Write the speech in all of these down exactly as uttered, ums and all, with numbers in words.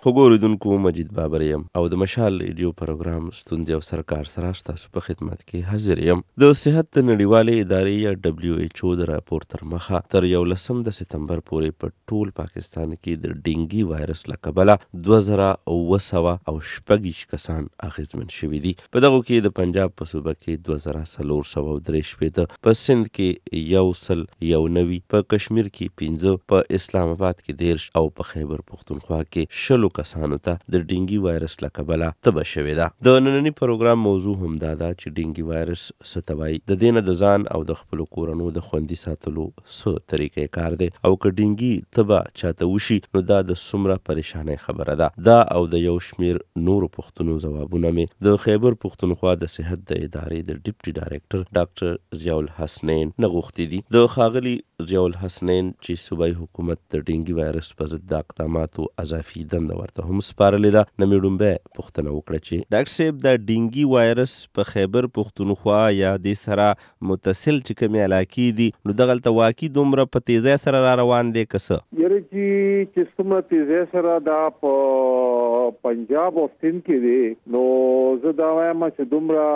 خو ګوریدونکو مجید بابر یم او د مشال ریډیو پروګرام ستونزې او سرکار سره ستاسو په خدمت کې حاضر یم. د صحت د نړیوالې ادارې یا ډبلیو ایچ او د راپور تر مخه تر یولسم د سپتمبر پورې په ټول پاکستان کې د ډینګي وایرس له کبله دوه زره اوه سوه او شپږ کسان اغېزمن شوي دي. په دغو کې د پنجاب په صوبه کې دوه زره څلور سوه او درې شپېته، په سند کې یو سل یو نوي، په کشمیر کې پنځه، په اسلام آباد کې دېرش او په خیبر پښتونخوا کې شلو کسانو ته د ډینګي وایرس له کبله تبه شوې ده. د ننني پروګرام موضوع همدا ده چې ډینګي وایرس څه ته وایي، د دې نه د ځان او د خپلو کورنو د خوندي ساتلو څه طریقې کار دی، او که ډینګي تبه چاته وشي نو دا د څومره پریشانۍ خبره ده. دا او د یو شمیر نورو پوښتنو ځوابونه مې د خیبر پښتونخوا د صحت د ادارې د ډیپټي ډایرکټر ډاکټر ضیاء الحسنین نه غوښتي دي. د ښاغلي ضیاء الحسنین چې صوبایي حکومت د ډینګي وایرس په ضد د اقداماتو اضافي دنده ورته هم سپارلې ده، نه مې لومبی پوښتنه وکړه چې ډاکټر صاحب د ډینګي وایرس په خیبر پښتونخوا یا دې سره متصل چې کومې علاقې دي نو دغلته واقعي دومره په تیزۍ سره را روان دی که څه؟ یاره چې چې څومره تیزۍ سره دا په پنجاب او سند کې دی نو زه دا وایم چې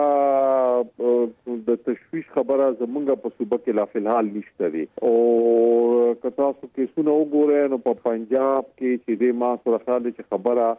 دومره د تشویش خبره زمونږ په صوبه کې لا فلحال نشته دی. او که تاسو کیسونه وګورئ نو په پنجاب کې چې دی ما سره خیال دی چې خبره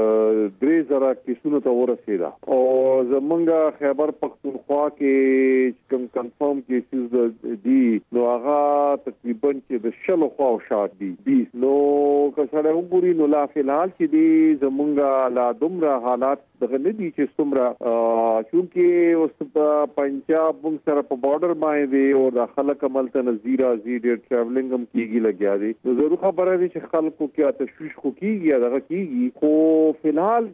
درې زره کیسونو ته ورسېده او زمونږ خیبر پښتونخوا کې کوم کنفرم کیسز دي نو هغه تقریبا چې د شلو خوا شاته دي بیس. نو که سره وګورئ نو لا فلحال چې دی زمونږ لا دومره حالات دغه نه دي چې څومره چونکې اوس په پنجاب موږ سره په بارډر باندې دی او د خلک عملته نظیر ازي ډېر ټراولینګ هم کیږي لګیا دی. نو ضرور خبره دی چې خلکو کې تشویش خو کیږي دغه کیږي، خو فلحال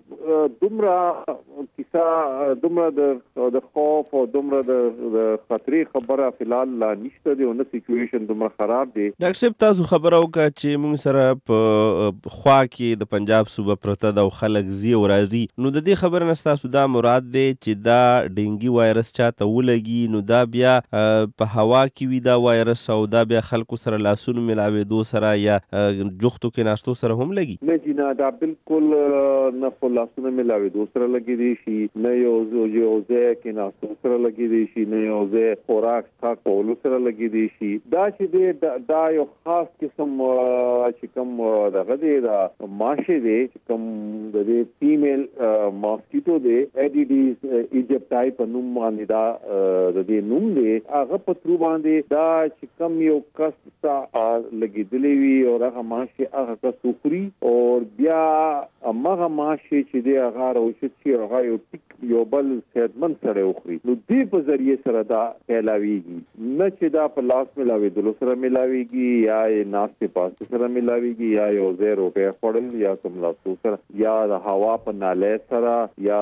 دومره کیسه دومره د د خوف او دومره د خطرې خبره فلحال لا نشته دی او نه سچویشن دومره خراب دی. ډاکټر صاحب تاسو خبره وکړه چې موږ سره په خوا کې د پنجاب صوبه پرته ده او خلک ځي او راځي، نو د دې خبره نه ستاسو دا مراد دی چې دا ډینګي وایرس چاته ولګي نو دا بیا په هوا کې وي دا وایرس او دا بیا خلکو سره لاسونو ملاوېدو سره یا جوختو کې ناستو سره هم لګي؟ نه جی نه، دا بالکل نه خو لاسونو ملاوېدو سره لګېدی شي، نه یو یو ځای کې ناستو سره لګېدی شي، نه یو ځای خوراک څښاک کولو سره لګېدی شي. دا چې دی دا یو خاص قسم چې کوم دغه دی دا ماشه دی چې کوم د دې فیمیل ماسکیټو دی ایډیډیز ایجپټای په نوم باندې دا د دې نوم دی، هغه په ترو باندې دا چې کوم یو کس ته لګېدلی وي او هغه ماشه هغه کس وخوري او بیا هغه ماشه چې دی هغه راوشي چې هغه یو یو بل صحتمند سره وخوري نو دې په ذریعه سره دا پھیلاویږي، نه چې دا په لاس ملاوېدلو سره ملاویږي یا یې ناستې پاستې سره ملاویږي یا یو ځای روپۍ خوړل یا کوم لاسو سره یا د هوا په نالۍ سره یا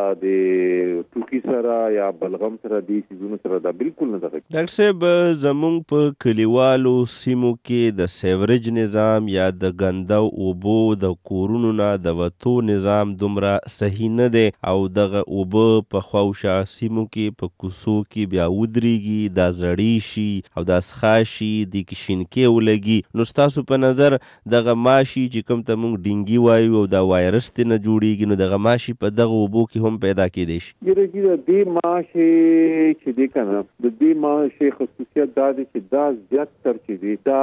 د ټوکي سره یا بلغم سره دې څیزونو سره دا بالکل نه دغه. ډاکټر صاحب زمونږ په کلیوالو سیمو کې د سیوریج نظام یا د ګنده اوبو د کورونو نه د وتو نظام دومره صحیح نه دی او دغه اوبه په خواوشا سیمو کې په کوڅو کې بیا ودرېږي، دا زړې شي او دا څښا شي، دې کې شینکې ولګي. نو ستاسو په نظر دغه ماشي چې کوم ته موږ ډینګي وایو او دا وایرس ترې نه جوړېږي نو دغه ماشي په دغه اوبو کې هم پیدا کېدی شي؟ یاره چې د دې ماشي چې دی که نه د دې ماشي خصوصیت دا دی چې دا زیاتر چې دی دا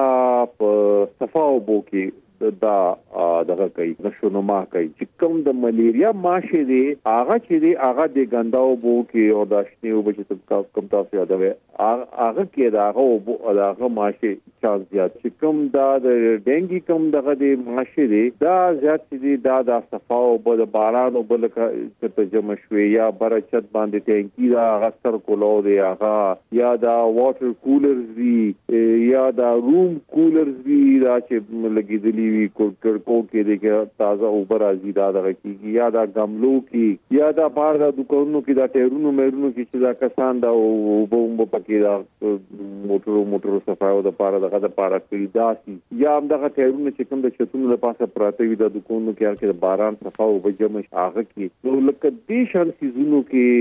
په صفا اوبو کې دا دغه کوي نشونما کوي. چې کوم د ملیریا ماشه دی هغه چې دی هغه د ګندا اوبو کې او د شنه اوبو چې کوم تاسو یادوي هغه کې دا هغه هغه ماشه چانس زیات. چې کوم دا د ډینګي کوم دغه د ماشه دی دا زیات دی دا د صفا اوبو د باران اوبو لکه ته جمع شوي یا بر چت باندې ټینکی دا هغه سر کولو دی هغه یا دا واټر کولرز دی یا دا روم کولرز دی دا چې لګیدلی وی کړکو کې د تازه اوبر راځي دا دغه کیږي یا دا ګملو کې یا دا بار دا دکانونو کې دا ټیرونو مېرونو کې چې دا کسان دا وبوم پکې دا موټرو موټرو صفایو د پاره دغه د پاره کړی دا سي یا هم دغه ټیرونو چې کوم د چتونو له پاسه پراته وي دا دکانونو کې هغه د باران صفاو وبجم هغه کې نو لکه دې شان سيزونو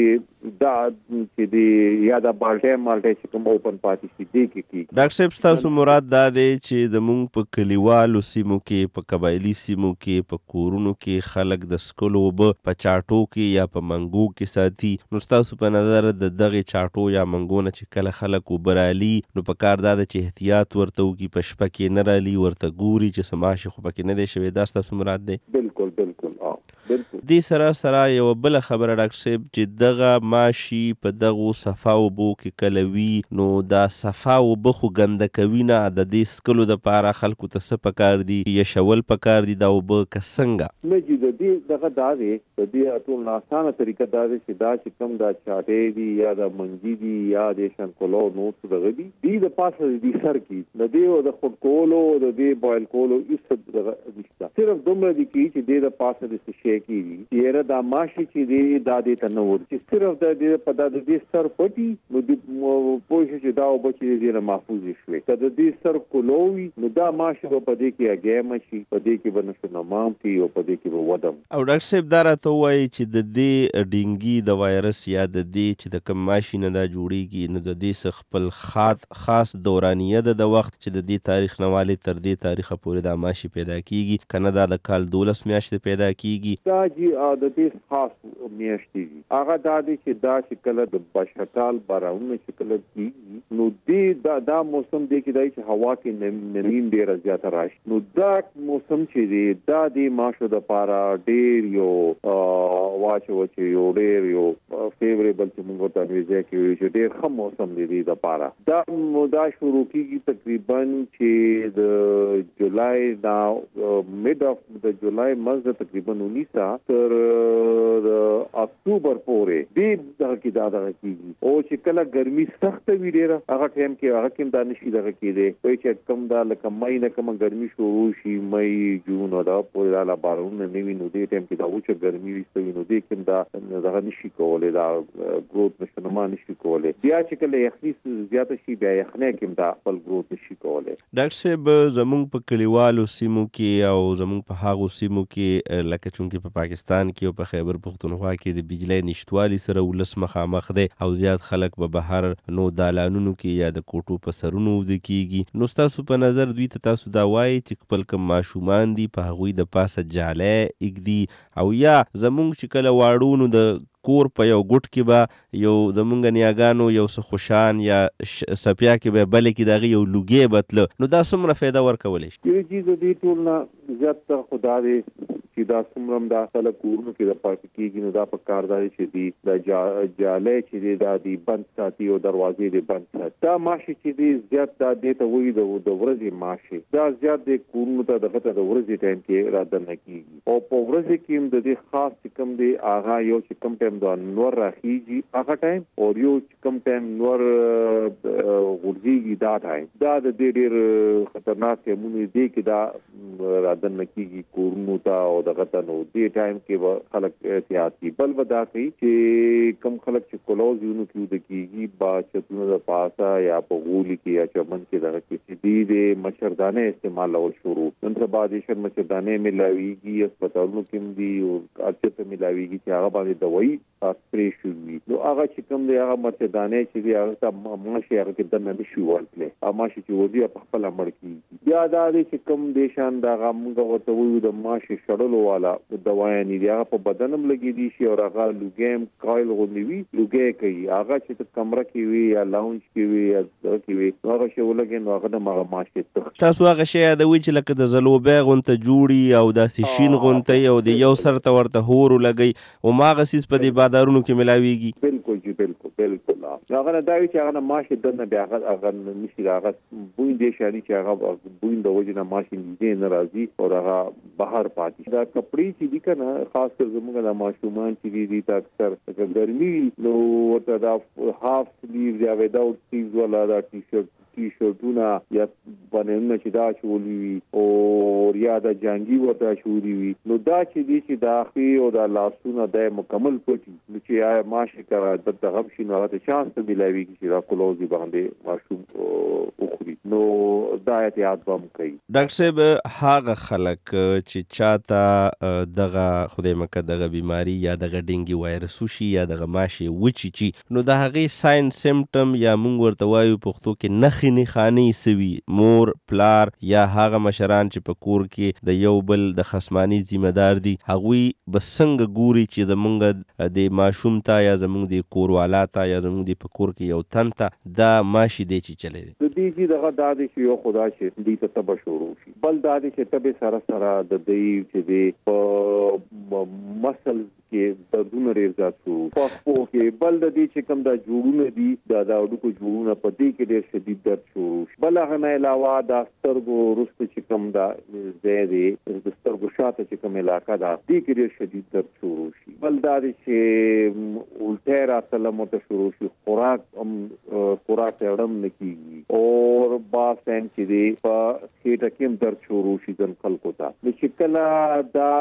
کې دا چې دی یا دا بالټه مالټه چې کوم اوپن پاتې شي دې کې کی. ډاکټر صاحب تاسو مراد دا دی چې د مونږ په کلیوالو سیمو سیمو کې په قبایلي سیمو کې په کورونو کې خلک د سکلو اوبه په چاټو کې یا په منګو کې ساتي. نو ستاسو په نظر د دغې چاټو یا منګو نه چې کله خلک اوبه رالي نو په کار دا ده چې احتیاط ورته وکړي، په شپه کې نه رالي، ورته ګوري چې څه ماشي خو پکې نه دی شوی. دا ستاسو مراد دی؟ بالکل بالکل دې سره سره یوه بله خبره ډاکټر صاحب چې دغه ماشي په دغو صفا اوبو کې کله وي نو دا صفا اوبه خو ګنده کوي نه، د دې څکلو دپاره خلکو ته څه پکار دي؟ یشول پکار دي دا اوبه که څنګه؟ نه جي د دې دغه دا دی د دې ټول اسانه طریقه دا دی چې دا چې کوم دا چاټې دي یا د منګي دي یا د شنکولو نو څه دغه دي دې د پاسه دي سر کې د دې د خود کولو د دې بوایل کولو هیڅ دغه نشته، صرف دومره دي کې چې دې د پاسه د څه شي کېږي چې دا ماشي چې دې دا دې ته نه ور چې صرف د دې په د دې سر پټي نو د پوه چې دا اوبه چې دې نه محفوظ شي که د دې سر کولوي نو دا ماشي په دې کې اګې مشي په دې کې بنښت نمام کی او په دې کې به ودم. او ډاکټر صاحب دا راته وایي چې د دې ډینګي د وایرس یا د دې چې د کوم ماشي نه دا جوړیږي نو د دې څخه خپل خاص خاص دورانیه ده د وخت چې د دې تاریخ نه والې تر دې تاریخه پورې دا ماشي پیدا کیږي کنه دا د کال دولس میاشتې پیدا کیږي؟ دا جی د دې خاص میاشتې دي هغه دا دی چې دا چې کله د بشکال بارانونه چې کله کیږي نو دې دا دا موسم دی کې دا چې هوا کې نرمین ډېره زیاته راشي نو دا موسم چې دی دا د ماشو د پاره ډېر یو واچو چې یو ډېر یو فیوریبل چې موږ ته ویځه کې چې ډېر ښه موسم دی د پاره. دا مودا شروع کیږي تقریبا چې د جولای دا میډ اف د جولای منځ تقریبا انیسه تر اکتوبر پورې دې دغه کې دا دغه کیږي او چې کله ګرمي سخت وي ډېره هغه ټایم کې هغه کې دا نشي دغه کېده وایي چې کم دا لکه مای نه کوم ګرمي شروع شي مای جون او دا پورې دا بارونه نه وي نو دې ټایم کې دا وچه ګرمي وي نو دې کوم دا دغه نشي کولای دا ګروث نشنما نشي کولای بیا چې کله یخني زیاته شي بیا یخنه کې دا خپل ګروث نشي کولای. ډاکټر صاحب زموږ په کلیوالو سیمو کې او زموږ په هغو سیمو کې لکه چونکې په پاکستان کې او په خیبر پښتونخوا کې د بجلی نشتوالي سره ولس مخامخ دی او زیات خلک به بهر نو دالانونو کې یا د کوټو په سرونو وده کیږي. نو ستاسو په نظر دوی ته تاسو دا وایي چې خپل کوم ماشومان دي په هغوی د پاسه جالی اږدي او یا زموږ چې کله واړو نو د کور په یو ګوټ کې به یو زمونږ نیاګانو یو څه خوشان یا سپیا کې به بلې کې د هغې یو لوګی بتله نو دا څومره فایده ورکولی شي؟ یو چیز د دې ټول نه زیات خدا دی چې دا څومره هم دا خلک کورونو کې د پاتې کېږي نو دا په کار دی چې دی د جالی چې دی دا دی بند ساتي او دروازې دی بند ساتي. دا ماشي چې دی زیات دا دې ته وایي د ورځې ماشي دا زیات دی کورونو ته دغه ته د ورځې ټایم کې رادننه کېږي او په ورځې کې هم د دې خاص چې کوم دی هغه یو چې کوم ټایم دا نور راخیږي هغه ټایم او یو کوم ټایم نور غورځيږي دا ټایم دا د دې ډېر خطرناک ټایمونه دي کې دا رادننه کېږي کورونو ته او دغه ته نو دې ټایم کې خلک احتیاط کوي. بل ودا کوي چې کم خلک چې کلوز یونو کې د کېږي با چتونو د پاسه یا په غولي کې یا چمن کې دغه کې دې د مچھردانه استعمال اول شروع نن سبا د شر مچھردانه ملاويږي هسپتالونو کې دي او اچته ملاويږي چې هغه باندې دوايي سپری شوی نو هغه چې کوم دی هغه مچھردانه چې دی هغه ته ماشي هغه کې د نه شي ورتله هغه ماشي چې ودی په خپل امر کې بیا دا دی چې کوم دی شان دا موږ ورته وایو د ماشي شړلو والا دوايي نه دی هغه په بدنم لګي دي شي او هغه لوګیم کایل غونډوي لوګي کوي هغه چې کمره کې وي یا لاونج کې وي یا ځای کې وي هغه شی ولګي نو هغه د ماغه ماشي تاسو هغه شی د وی چې لکه د زلوبې غونته جوړي او د سشین غونته او د یو سر ته ورته هورو لګي او ماغه سیس په دې بازارونو کې ملاويږي. بالکل جی بالکل بالکل هغه دا وی چې هغه ماشي دنه بیا هغه نشي هغه بوین دي شاري چې هغه بوین د وجه نه ماشي دې ناراضي او هغه بهر پاتې دا کپڑے چې دي کنه خاص کر زموږ د ماشومان چې دي تا اکثر ګرمي نو ورته دا هاف سلیو یا وداوت سلیوز ولا دا ټي شرټ ټي شرټونه یا باندې چې دا چولي او یا د جانګي ورته چولي وي نو دا چې دي چې دا اخی او دا لاسونه د مکمل پټي نو چې ماشي کرا د دغه شي نو د شانس ملایوي چې دا کلوزي باندې ماشوم او خوري نو دا احتیاط هم کوي. ډاکټر صاحب هغه خلک چې چاته دغه خدای مکه دغه بیماری یا دغه ډینګي وایرس شي یا دغه ماشي وچی چی نو د هغه ساين سیمټم یا مونږ ورته وایو پښتو کې نخ خینې خانې سوي مور پلار یا هغه مشران چې په کور کې د یو بل د خصماني ذمہ دار دي هغوی به څنګه ګوري چې زمونږ د ماشوم ته یا زمونږ د کوروالا ته یا زمونږ د په کور کې یو تن ته دا ماشي دی چې چلی دی. د دې چې دغه دا دی چې یو خدا چې دې ته تبه شروع شي، بل دا دی چې تبه سره سره د دې چې دی په مسل کې دردونه ډېر زیات شو په خپو کې، بل د دې چې کوم دا جوړونه دي دا د اډوکو جوړونه په دې کې ډېر شدید درد شروع شي. بل هغه نه علاوه د سترګو وروسته چې کوم دا ځای دی د سترګو شاته چې کوم علاقه ده دې کې ډېر شدید درد شروع شي. بل دا دی چې الټی راتله مو ته شروع شي، خوراک خوراک اړم نه کېږي او بعض ټایم چې دی په خېټه کې هم درد شروع شي ځن خلکو ته. نو چې کله دا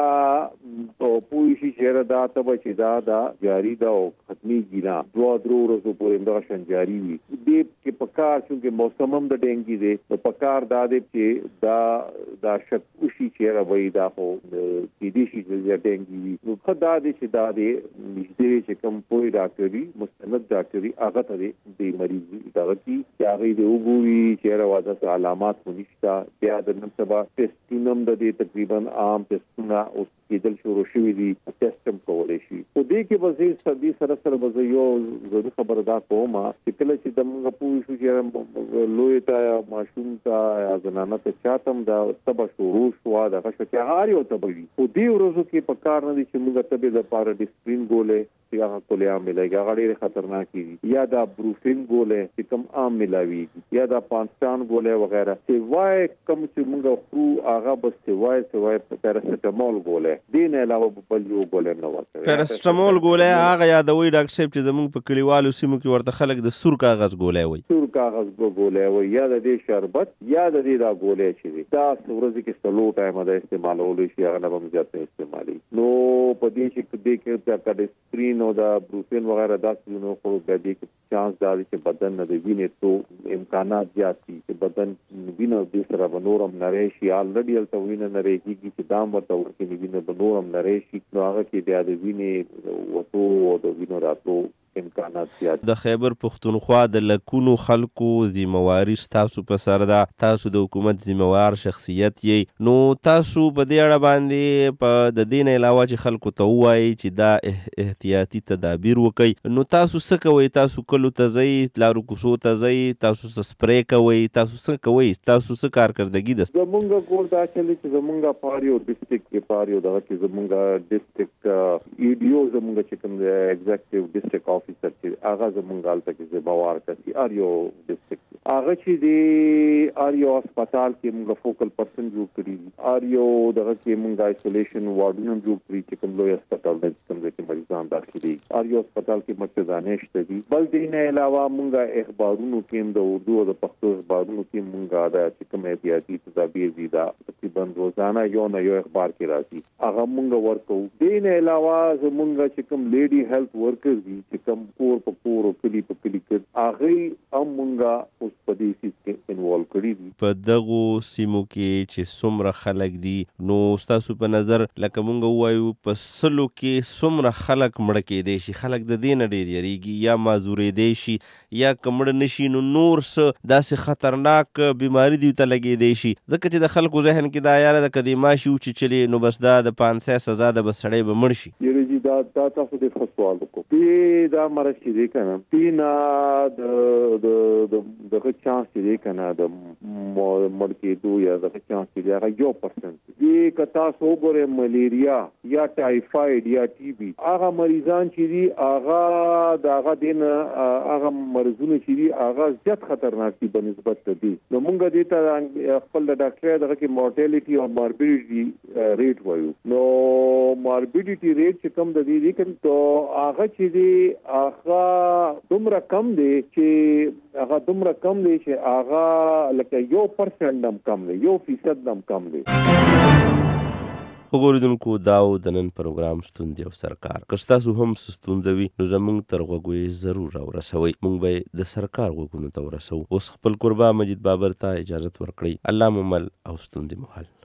پوه شي چې دا تبه چې دا دا جاری ده او ختمېږي نه دوه درو ورځو پورې همدغه شان جاري وي. دې کې په کار چونکې موسم هم د ډینګي دی نو په کار دا دی چې دا دا شک وشي چې وایي دا خو کېدای شي چې ډینګي وي. نو ښه دا دی چې دا دی نږدې چې کوم پوه ډاکټر وي مستند ډاکټر وي هغه ته د مریض دغه کي چې هغې د وګوري چې روا داسې علامات خو نشته. بیا د نن سبا ټسټونه هم د دې تقریبا عام ټسټونه اوس کېدل شروع شوي دي، ټسټ هم کولی شي. خو دې کې به زه سردي سره سره به زه یو ضروري خبره دا کوم چې کله چې د موږ پوه شو چې لوی ته یا ماشوم ته یا زنانه ته چاته هم دا تبه شروع شوه دغه شو چې هر یو تبه وي. خو دې ورځو کې په کار نه دي چې موږ تبې دپاره ډسپرین ګولۍ چې هغه کلیام ملایږي هغه ډېرې خطرناکې دي، یا دا بروفین ګولۍ چې کوم عام ملاویږي، یا دا پانسټان ګولۍ وغیره. سوای کوم چې موږ خورو هغه به سوای سوای پیراسټامول ګولۍ، دې نه علاوه بل یو ګولۍ نه ورکوي. پیراسټامول ګولۍ هغه یادوي ډاکټر صاحب چې زموږ په کلیوالو سیمو کې ورته خلک د سور کاغذ ګولۍ وایي. سور کاغذ ګولۍ وایي، یا د دې شربت یا د دې دا ګولۍ چې دي دا ورځې کې څلور ټایمه دا استعمالولی شي، هغه نه به هم زیات نه استعمالي. نو په دې چې دې کې دا ډسپرین او دا بروفین وغیره داسې نو خو بیا دې کې چانس دا دی چې بدن نه د وینې تو امکانات زیات دي چې بدن وینه دې سره به نور هم نری شي. آلریډي هلته وینه نری کېږي چې دا هم ورته ورکوي وینه به نور هم نری شي، نو هغه کې بیا د وینې وتو او د وینو راتلو امکانات زیات. د خیبر پښتونخوا د لکونو خلکو ذمہواري ستاسو په سر ده، تاسو د حکومت ذمہوار شخصیت یې، نو تاسو په دې اړه باندې په د دې نه علاوه چې خلکو ته ووایي چې دا احتیاطي تدابیر وکړي، نو تاسو څه کوئ؟ تاسو کلو ته ځئ، لارو کوڅو ته ځئ، تاسو څه سپری کوئ، تاسو څه کوئ؟ تاسو څه کارکردګي ده؟ زمونږ کور دا چلي چې زمونږ پاریو ډسټرکټ کې پاریو دغه کې زمونږ ډسټرکټ ای ډي او زمونږ چې کوم دی ایگزیکټیو ډسټرکټ افیسر چې هغه زمونږ هلته کې ذمہوار کړي ار یو ډسټرکټ هغه چې دی ار یو هسپتال کې موږ فوکل پرسن جوړ کړي دي، ار یو دغه کې موږ آیسولیشن وارډونه جوړ کړي چې کوم لوی هسپتال دی کوم ځای کې مریضان داخلي دي، ار یو هسپتال کې مرکزانې شته دي. بل دې نه علاوه موږ اخبارونو کې هم د اردو او د پښتو اخبارونو کې موږ دا چې کوم احتیاطي تدابیر دي دا تقریبا روزانه یو نه یو اخبار کې راځي هغه موږ ورکو. دې نه علاوه زمونږ چې کوم لیډي هیلث ورکرز دي چې کوم کور په کور او کلی په کلی کې هغه هم موږ اوس په دې سیس کې انوالو کړي دي. په دغو سیمو کې چې څومره خلک دي نو ستاسو په نظر لکه موږ ووایو په سلو کې څومره خلک مړه کېدی شي؟ خلک د دې نه ډېر یریږي یا معذورېدی شي یا که مړه نه شي نو نور څه داسې خطرناک بیماري دوی ته لګېدی شي، ځکه چې د خلکو ذهن کې دا یاره ده که دې ماشي وچیچلې نو بس دا د پانسۍ سزا ده، به سړی به مړ شي. دا دا تاسو ډېر ښه سوال وکړو. دې دا مرض چې دی که نه دې نه د دغه چانس چې دی که نه د مړ کېدو یا دغه چانس چې دی هغه یو پرسنټ دې که تاسو وګورئ ملیریا یا ټایفاید یا ټي بي هغه مریضان چې دي هغه د هغه دې نه هغه مرضونه چې دي هغه زیات خطرناک دي په نسبت د دې. نو موږ دې ته خپل د ډاکټر دغه کې مورټیلیټي او ماربیډیټي ریټ وایو. نو ماربیډیټي ریټ چې کوم د دې دي کنه تو هغه چې دی هغه دومره کم دی چې هغه دومره کم دی چې هغه لکه یو پرسنټ هم کم دی، یو فیصد هم کم دی. وګوریدونکو دا و د نن پروګرام ستونزې او سرکار. که ستاسو هم څه ستونزه وي نو زموږ تر غوږو یې ضرور راورسوئ، موږ به یې د سرکار غوږونو ته ورسوو. اوس خپل کوربه مجید بابر ته اجازت ورکړئ. الله مو مل او ستونزې مو حل.